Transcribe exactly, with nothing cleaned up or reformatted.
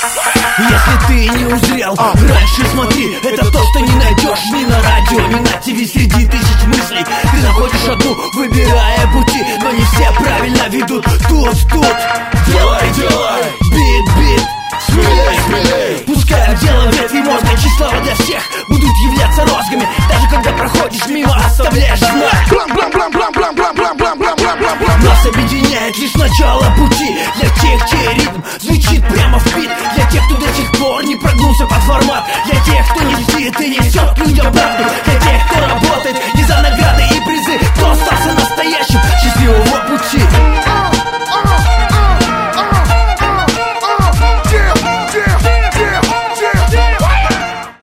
Если ты не узрел, раньше смотри. Это то, что не найдешь ни на радио, ни на ТВ. Среди тысяч мыслей ты находишь одну, выбирая пути, но не все правильно ведут. Тут, тут, делай, делай, бит, бит, смелей, смелей. Пускай дело ветви мозга, числа для всех будут являться розгами. Даже когда проходишь мимо, оставляешь знак. Нас объединяет лишь начало пути. Для тех, чей ритм звучит прямо в бит. Для тех, кто до сих пор не прогнулся под формат. Для тех, кто не спит и несет людям правду. Для тех, кто работает